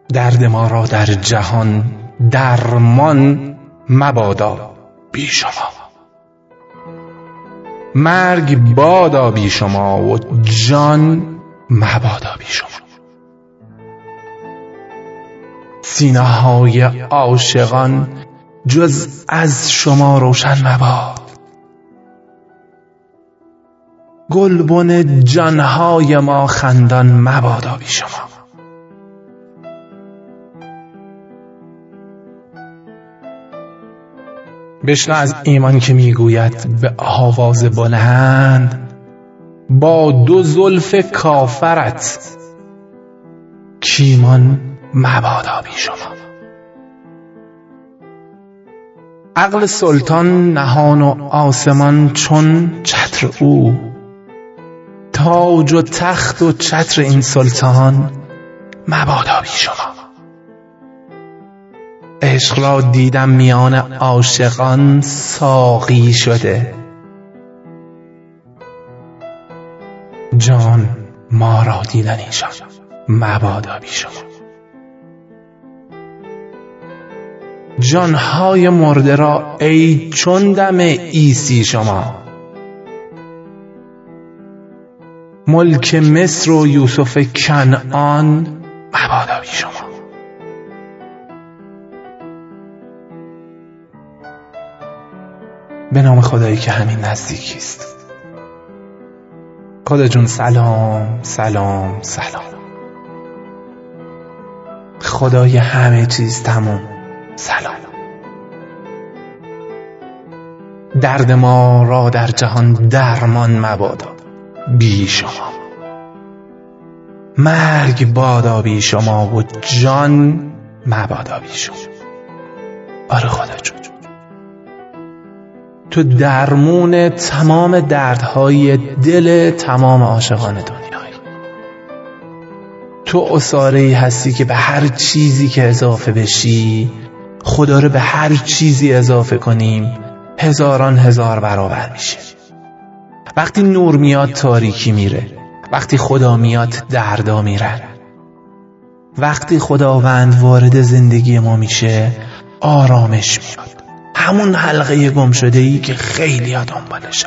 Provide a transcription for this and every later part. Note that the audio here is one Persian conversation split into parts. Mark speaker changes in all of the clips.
Speaker 1: درد ما را در جهان درمان مبادا بی شما. مرگ بادا بی شما و جان مبادا بی شما. سینه‌های عاشقان جز از شما روشن مباد. گلبن جانهای ما خندان مبادا بی شما. بشنو از ایمان که میگوید به آواز بلند، با دو زلف کافرت کیمان مبادا بی شما. عقل سلطان نهان و آسمان چون چتر او، تاج و تخت و چتر این سلطان مبادا بی شما. عشق را دیدم میان عاشقان ساقی شده، جان ما را دیدن ایشان مبادا بی شما. جانهای مرده را ای چون دم عیسی شما، ملک مصر و یوسف کنعان مبادا بی شما. به نام خدایی که همین نزدیکی است. خدا جون سلام سلام سلام. خدای همه چیز تموم سلام. درد ما را در جهان درمان مبادا بی شما. مرگ بادا بی شما و جان مبادا بی شما. آره خدا جون، تو درمون تمام دردهای دل تمام عاشقان دنیایی. تو عصاره‌ای هستی که به هر چیزی که اضافه بشی، خدا رو به هر چیزی اضافه کنیم هزاران هزار برابر میشه. وقتی نور میاد تاریکی میره، وقتی خدا میاد دردا میرن. وقتی خداوند وارد زندگی ما میشه آرامش میاد. همون حلقه گم شده ای که خیلی دنبالشن.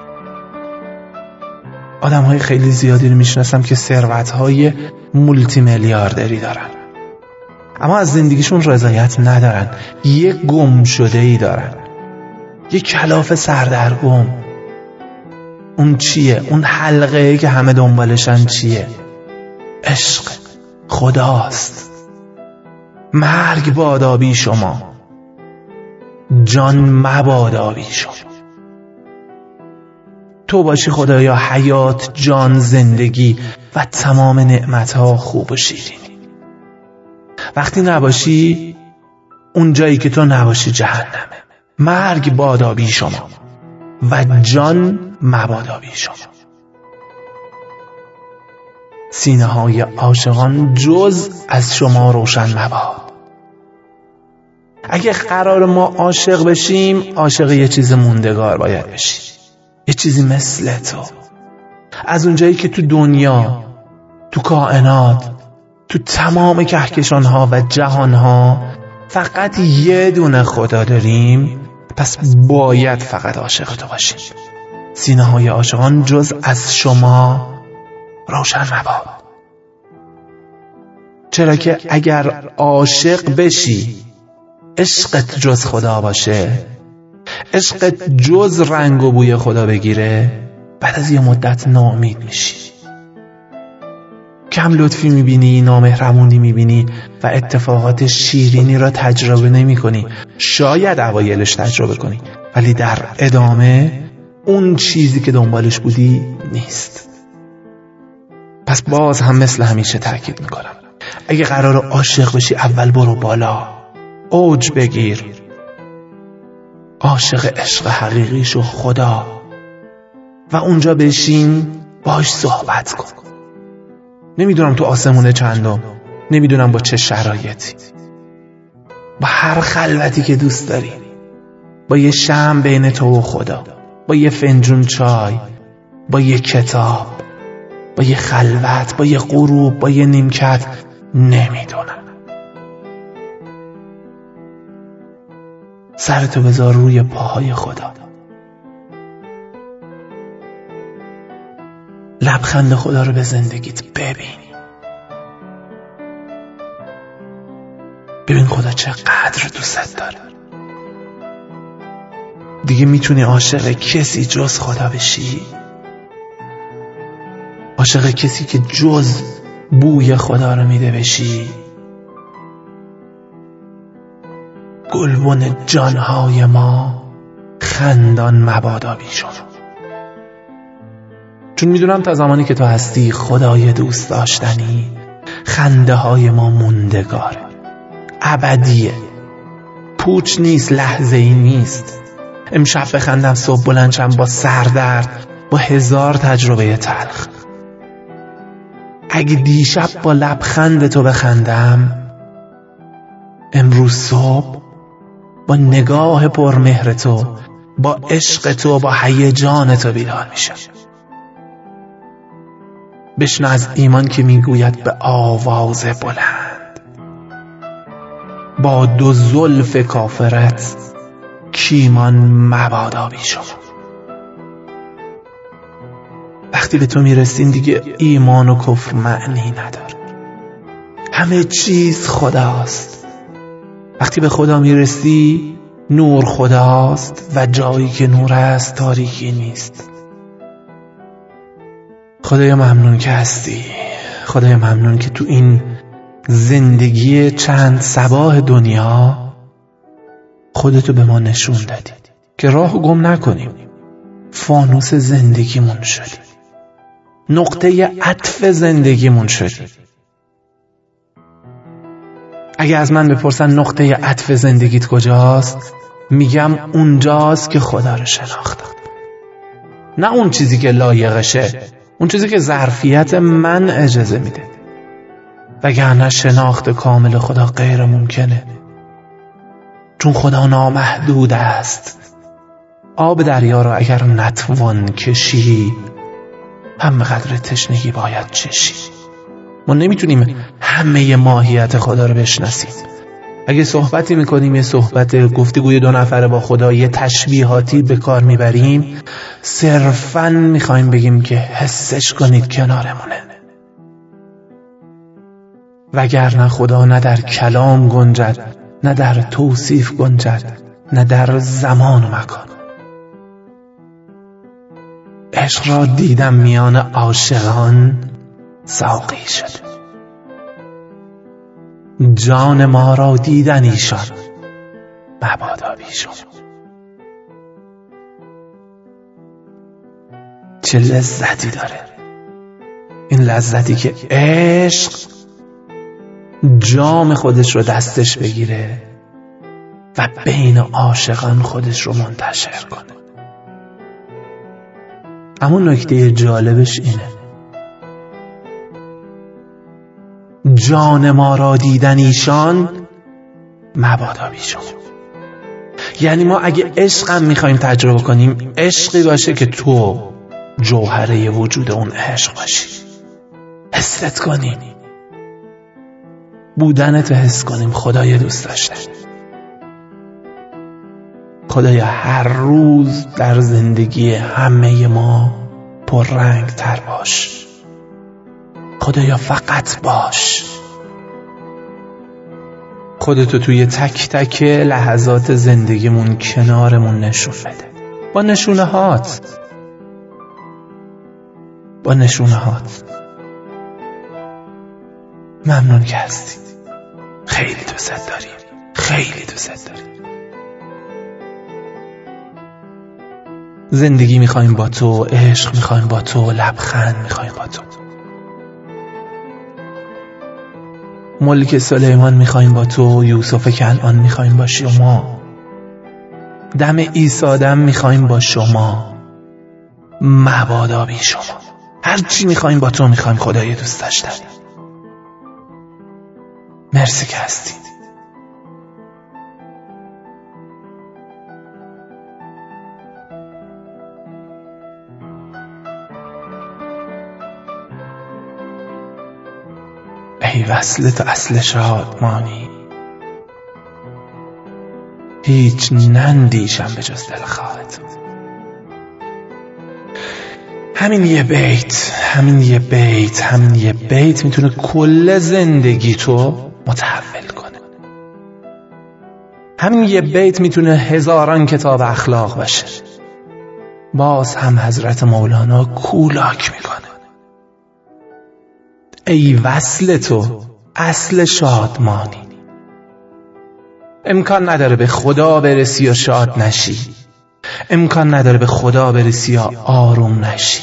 Speaker 1: آدم های خیلی زیادی رو میشناسم که ثروت های مولتی میلیاردری دارن، اما از زندگیشون رضایت ندارن. یه گم شده ای دارن، یه کلاف سردرگم. اون چیه؟ اون حلقه ای که همه دنبالشن چیه؟ عشق خداست. مرگ بادا بی شما، جان مبادا بی شما. تو باشی خدایا حیات، جان، زندگی و تمام نعمتها خوب و شیرین. وقتی نباشی، اون جایی که تو نباشی جهنمه. مرگ بادا بی شما و جان مبادا بی شما. سینه های عاشقان جز از شما روشن مباد. اگه قرار ما عاشق بشیم، عاشق یه چیز موندگار باید بشیم، یه چیزی مثل تو. از اونجایی که تو دنیا، تو کائنات، تو تمام کهکشان‌ها و جهان‌ها فقط یه دونه خدا داریم، پس باید فقط عاشق تو باشیم. سینه های عاشقان جز از شما روشن مباد. چرا که اگر عاشق بشی، عشقت جز خدا باشه، عشقت جز رنگ و بوی خدا بگیره، بعد از یه مدت ناامید میشی. کم لطفی میبینی، نامهربونی میبینی و اتفاقات شیرینی را تجربه نمی کنی. شاید اوایلش تجربه کنی، ولی در ادامه اون چیزی که دنبالش بودی نیست. پس باز هم مثل همیشه تأکید میکنم، اگه قرار عاشق بشی، اول برو بالا، اوج بگیر، عاشق عشق حقیقی شو خدا، و اونجا بشین باش صحبت کن. نمیدونم تو آسمونه چندم، نمیدونم با چه شرایطی، با هر خلوتی که دوست داری، با یه شمع بین تو و خدا، با یه فنجون چای، با یه کتاب، با یه خلوت، با یه غروب، با یه نیمکت، نمیدونم. سرتو بذار روی پاهای خدا. لبخند خدا رو به زندگیت ببین خدا چقدر دوست داره. دیگه میتونی عاشق کسی جز خدا بشی؟ عاشق کسی که جز بوی خدا رو میده بشی؟ گلبن جانهای ما خندان مبادا بی شما. چون میدونم تا زمانی که تو هستی خدای دوست داشتنی، خنده های ما موندگاره، ابدیه، پوچ نیست، لحظه ای نیست. امشب بخندم صبح بلند شم با سردرد، با 1000 تجربه تلخ. اگه دیشب با لبخند تو بخندم، امروز صبح با نگاه پرمهر تو، با عشق تو، با هیجان تو بیدار میشم. بشنو از ایمان که میگوید به آواز بلند: با 2 زلف کافرت کیمان مبادا بی شما. وقتی به تو میرسین دیگه ایمان و کفر معنی نداره، همه چیز خداست. وقتی به خدا میرسی نور خداست و جایی که نور است تاریکی نیست. خدایا ممنون که هستی. خدایا ممنون که تو این زندگی چند صباح دنیا خودتو به ما نشون دادی که راهو گم نکنیم. فانوس زندگیمون شدی، نقطه عطف زندگیمون شدی. اگه از من بپرسن نقطه عطف زندگیت کجاست، میگم اونجاست که خدا رو شناختم. نه اون چیزی که لایقشه، اون چیزی که ظرفیت من اجازه میده. وگرنه شناخت کامل خدا غیر ممکنه، چون خدا نامحدود است. آب دریا رو اگر نتوان کشی، هم قدر تشنگی باید چشی. ما نمیتونیم همه ماهیت خدا رو بشناسیم. اگه صحبتی میکنیم، یه صحبت گفتگوی 2 نفره با خدا، یه تشبیهاتی به کار میبریم، صرفاً میخوایم بگیم که حسش کنید کنارمونه. وگرنه خدا نه در کلام گنجد، نه در توصیف گنجد، نه در زمان و مکان. عشق را دیدم میان عاشقان ساقی شد، جان ما را دیدن ایشان مبادا بی شما. چه لذتی داره این لذتی که عشق جام خودش رو دستش بگیره و بین عاشقان خودش رو منتشر کنه. اما نکته جالبش اینه، جان ما را دیدن ایشان مبادا بی شما. یعنی ما اگه عشقم میخوایم تجربه کنیم، عشقی باشه که تو جوهره وجود اون عشق باشی، حست کنیم، بودنت حس کنیم. خدای دوست داشته، خدایا هر روز در زندگی همه ما پررنگ تر باش. خدایا فقط باش. خودتو توی تک تک لحظات زندگیمون کنارمون نشون بده، با نشونه هات. ممنون که هستی. خیلی دوست داریم. زندگی میخوایم با تو، عشق میخوایم با تو، لبخند میخوایم با تو، ملک سلیمان میخوایم با تو، یوسف کنعان میخوایم با شما، دم عیسی دم میخوایم با شما، مبادا بی شما. هر چی میخوایم با تو میخوایم. خدای دوست داشتنی، مرسی که هستی. ای وصل تو اصل شادمانی، هیچ نندیشم به جز دلخواه تو. همین یه بیت میتونه کل زندگی تو متحول کنه. همین یه بیت میتونه هزاران کتاب اخلاق باشه. باز هم حضرت مولانا کولاک میکنه. ای وصل تو اصل شادمانی، امکان نداره به خدا برسی و شاد نشی، امکان نداره به خدا برسی و آروم نشی،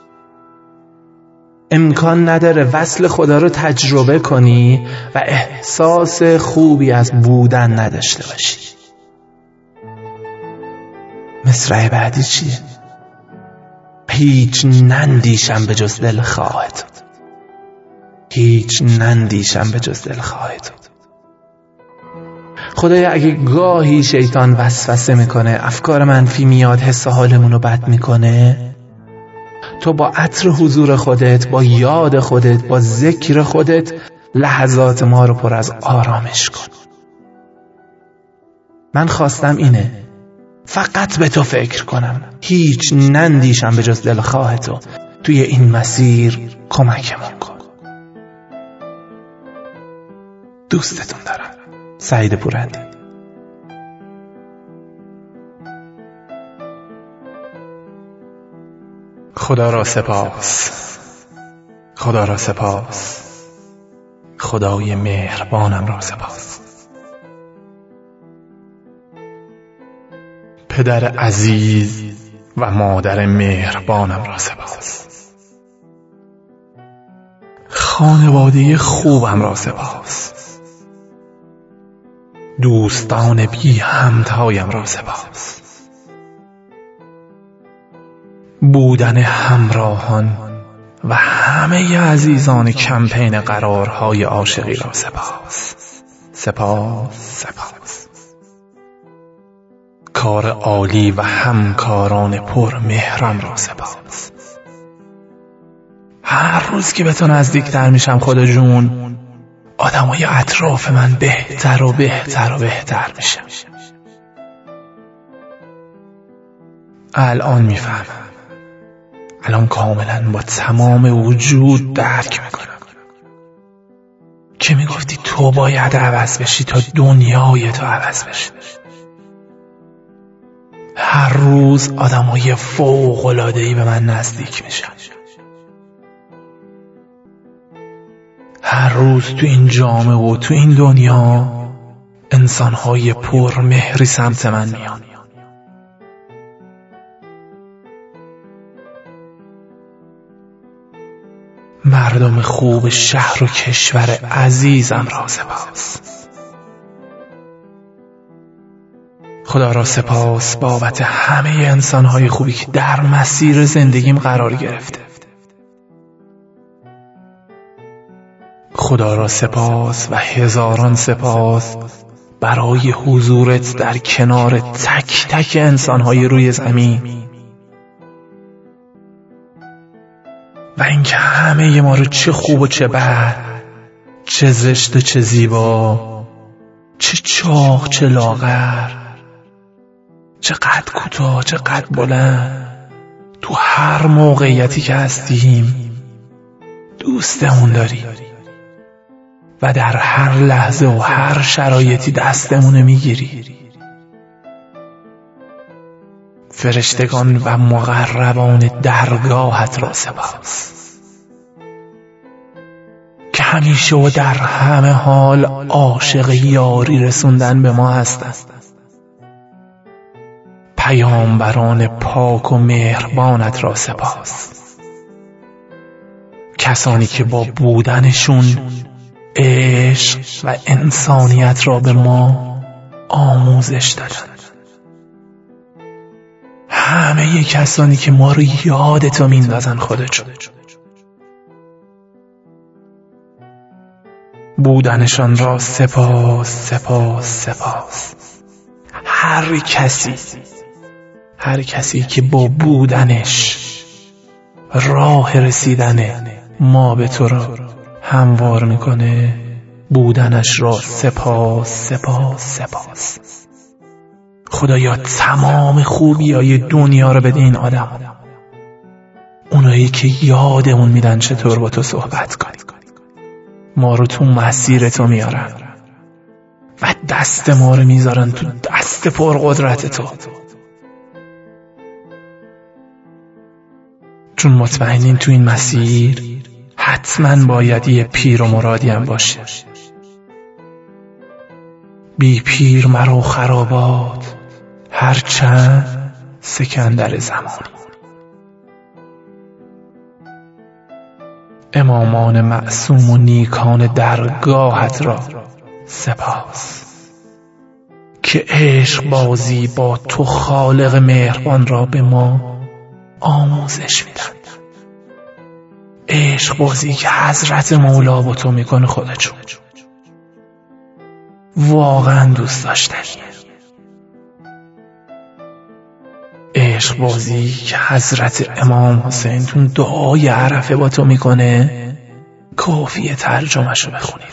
Speaker 1: امکان نداره وصل خدا رو تجربه کنی و احساس خوبی از بودن نداشته باشی. مصرع بعدی چیه؟ هیچ نندیشم به جز دلخواه تو. هیچ نندیشم به جز دلخواه تو. خدایا اگه گاهی شیطان وسوسه میکنه، افکار منفی میاد، حس حالمون رو بد میکنه، تو با عطر حضور خودت، با یاد خودت، با ذکر خودت لحظات ما رو پر از آرامش کن. من خواستم اینه، فقط به تو فکر کنم، هیچ نندیشم به جز دلخواه تو. توی این مسیر کمکمون کن. دوستتون دارم. سعید پورندی. خدا را سپاس، خدا را سپاس، خدای مهربانم را سپاس. پدر عزیز و مادر مهربانم را سپاس. خانواده خوبم را سپاس. دوستان بی همتایم را سپاس. بودن همراهان و همه عزیزان کمپین قرارهای عاشقی را سپاس. سپاس. کار عالی و همکاران پرمهرم را سپاس. هر روز که به تو نزدیکتر میشم خدا جون، آدمای اطراف من بهتر و بهتر میشه. الان میفهمم، الان کاملا با تمام وجود درک میکنم که میگفتی تو باید عوض بشی تا دنیای تو عوض بشه. هر روز آدمای فوق‌العاده‌ای به من نزدیک میشن. هر روز تو این جامعه و تو این دنیا انسانهای پرمهری سمت من میان. مردم خوب شهر و کشور عزیزم را سپاس. خدا را سپاس بابت همه انسانهای خوبی که در مسیر زندگیم قرار گرفته. خدا را سپاس و هزاران سپاس برای حضورت در کنار تک تک انسانهای روی زمین و اینکه همه ما رو چه خوب و چه بد، چه زشت و چه زیبا، چه چاق چه لاغر، چه قد کوتاه چه قد بلند، تو هر موقعیتی که هستیم دوستمون داری و در هر لحظه و هر شرایطی دستمونه میگیری. فرشتگان و مقربان درگاهت را سپاس که همیشه و در همه حال عاشق یاری رسوندن به ما هستند. پیامبران پاک و مهربانت را سپاس، کسانی که با بودنشون عشق و انسانیت را به ما آموزش دادند. همه کسانی که ما رو یادتو میندازن خودشون، بودنشان را سپاس. هر کسی که با بودنش راه رسیدن ما به تو را هموار میکنه، بودنش را سپاس. خدایا تمام خوبیای دنیا رو بده این آدم، اونایی که یادمون میدن چطور با تو صحبت کنی، ما رو تو مسیر تو میارن و دست ما رو میذارن تو دست پرقدرت تو، چون مطمئنین تو این مسیر حتما باید یه پیر و مرادی هم باشه. بی پیر مرو خرابات، هرچند سکندر زمانی. امامان معصوم و نیکان درگاهت را سپاس که عشق بازی با تو خالق مهربان را به ما آموزش میدن. عشق بازی که حضرت مولا با تو میکنه خدا جون واقعا دوست داشتنیه. عشق بازی که حضرت امام حسین تو دعای عرفه با تو میکنه کافیه ترجمه‌شو بخونی.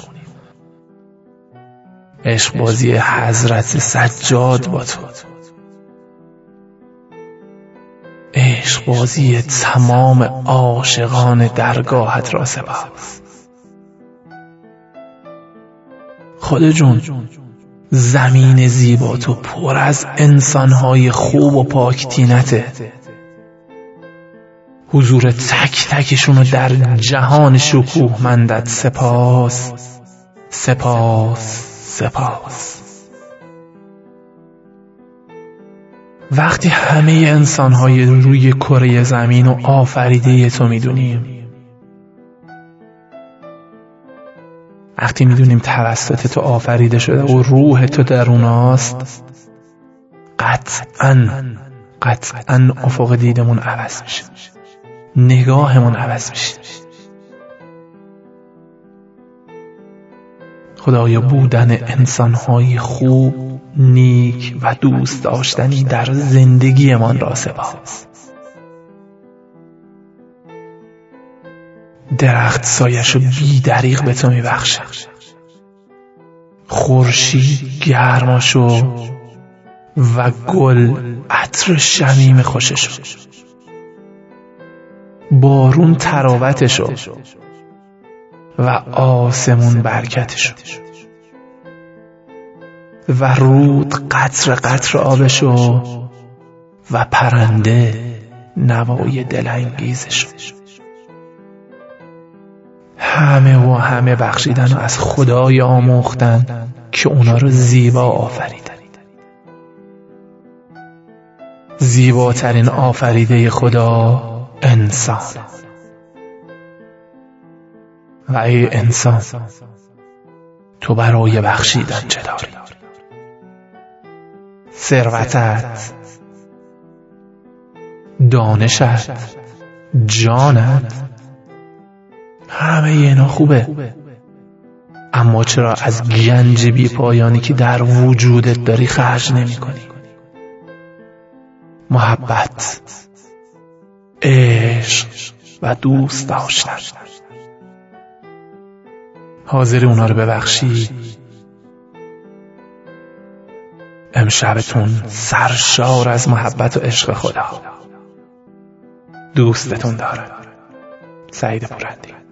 Speaker 1: عشق بازی حضرت سجاد با تو، عشق بازی تمام عاشقان درگاهت را سپاس. خدا جون زمین زیبا تو پر از انسانهای خوب و پاک طینته، حضور تک تکشونو در جهان شکوهمندت سپاس سپاس سپاس. وقتی همه انسانهای روی کره زمین و آفریده تو میدونیم، وقتی میدونیم توسط تو آفریده شده و روح تو در اوناست، قطعاً افق دیدمون عوض میشه، نگاهمون عوض میشه. خدایا بودن انسانهای خوب، نیک و دوست داشتنی در زندگیمان را سپاس. درخت سایشو بی دریغ به تو میبخشه، خورشید گرماشو و گل عطر شمیم خوششو، بارون تراوتشو و آسمون برکتشو و رود قطر قطر آبشو و پرنده نوای دلانگیزشو. همه بخشیدن و از خدای آموختن که اونا رو زیبا آفریدن. زیباترین آفریده خدا انسان. و ای انسان، تو برای بخشیدن چه داری؟ ثروتت، دانشت، جانت، همه اینا خوبه، اما چرا از گنج بی پایانی که در وجودت داری خرج نمی کنی؟ محبت، عشق و دوست داشتن. حاضر اونا رو ببخشی؟ امشبتون سرشار از محبت و عشق خدا. دوستتون دارم. سعید پورندی.